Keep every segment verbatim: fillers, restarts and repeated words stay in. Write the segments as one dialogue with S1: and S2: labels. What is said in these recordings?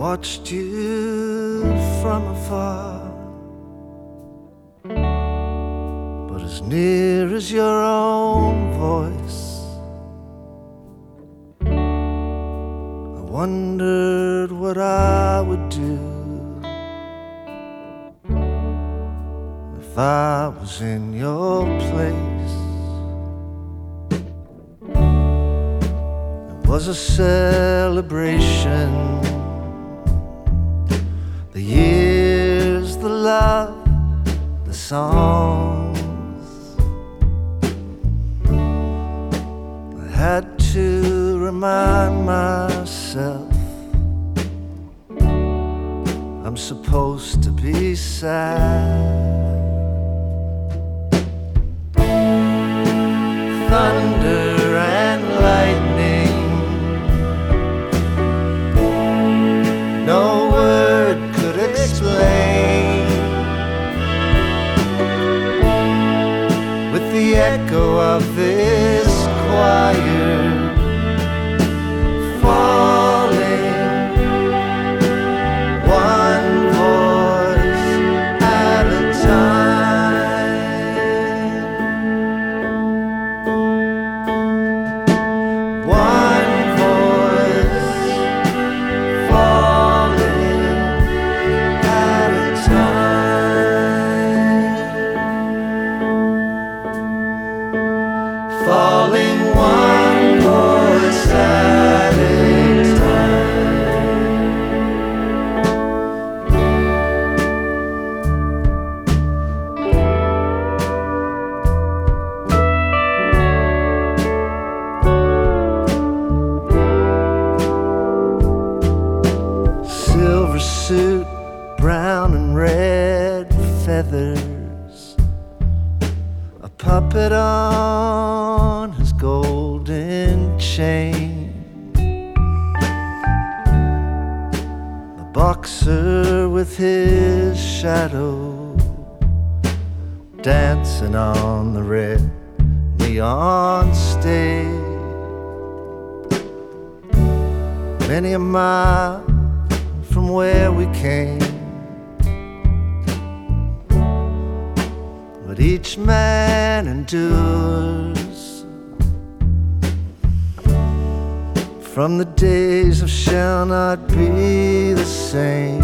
S1: watched you from afar, but as near as your own voice, I wondered what I would do if I was in your place. It was a celebration, the years, the love, the songs. I had to remind myself I'm supposed to be sad. Thunder and lightning, no word could explain. With the echo of this choir falling, one voice at a time, one voice falling at a time, falling one voice at a silver suit, brown and red feathers, a puppet on his golden chain, the boxer with his shadow dancing on the red neon stage. Many a mile from where we came, but each man endures from the days of shall not be the same,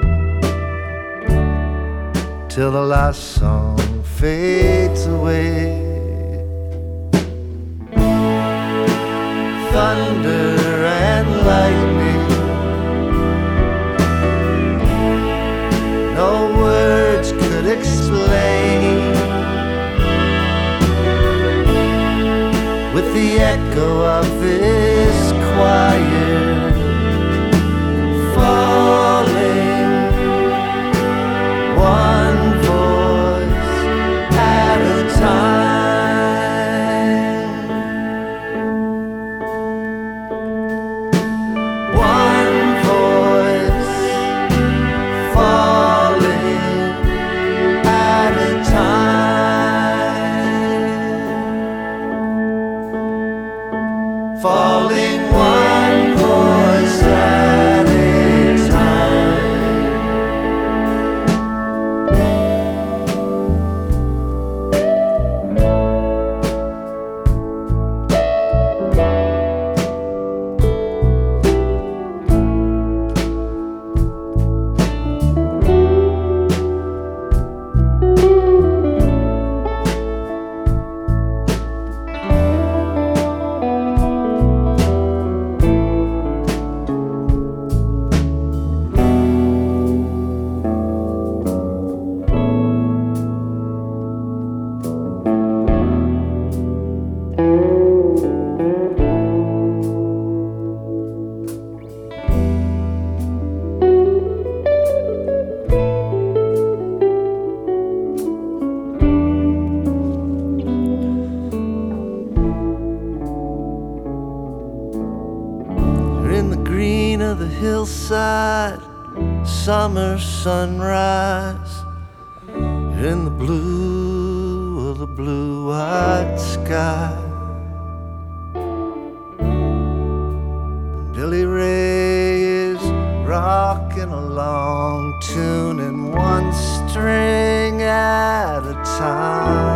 S1: till the last song fades away. Thunder and lightning, no words could explain. With the echo of this choir falling, one voice at a time, one voice falling at a time, falling one voice at a time. The hillside, summer sunrise, you're in the blue of the blue-eyed sky. Billy Ray is rocking along, tuning one string at a time.